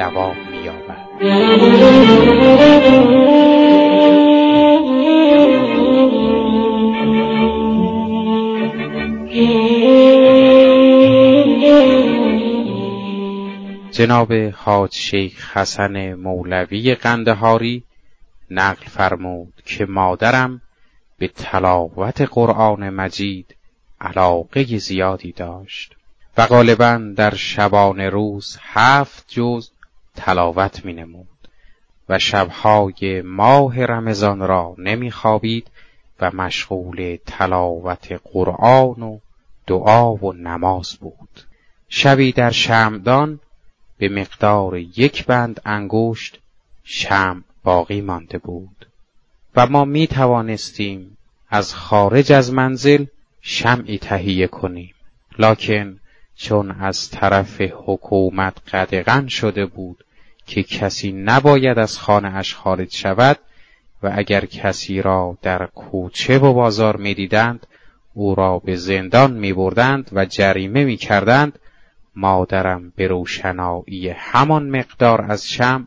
جواب می‌یابد. جناب حاج شیخ حسن مولوی قندهاری نقل فرمود که مادرم به تلاوت قرآن مجید علاقه زیادی داشت و غالباً در شبانه روز 7 جز تلاوت می نمود و شبهای ماه رمضان را نمی خوابید و مشغول تلاوت قرآن و دعا و نماز بود. شبی در شمعدان به مقدار 1 بند انگشت شمع باقی مانده بود و ما می توانستیم از خارج از منزل شمعی تهیه کنیم، لکن چون از طرف حکومت قدغن شده بود که کسی نباید از خانه اش خارج شود و اگر کسی را در کوچه و بازار می دیدند او را به زندان می بردند و جریمه می کردند، مادرم به روشنایی همان مقدار از شمع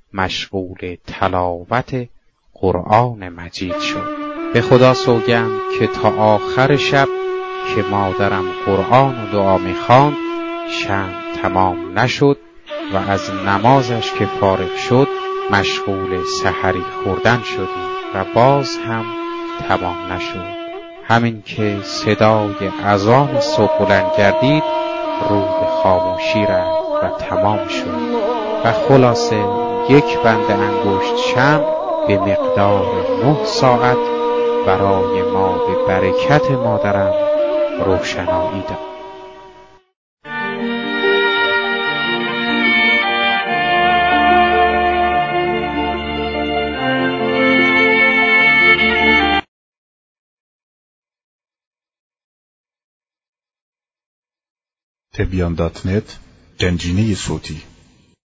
مشغول تلاوت قرآن مجید شد. به خدا سوگند که تا آخر شب که مادرم قرآن و دعا می خواند شمع تمام نشد و از نمازش که فارغ شد مشغول سحری خوردن شدیم و باز هم تمام نشد. همین که صدای اذان صبح بلند گردید رو به خاموشی رفت و تمام شد و خلاصه 1 بند انگشت شمع به مقدار 9 ساعت برای ما به برکت مادرم روشنایی داد. تبیان.net گنجینه صوتی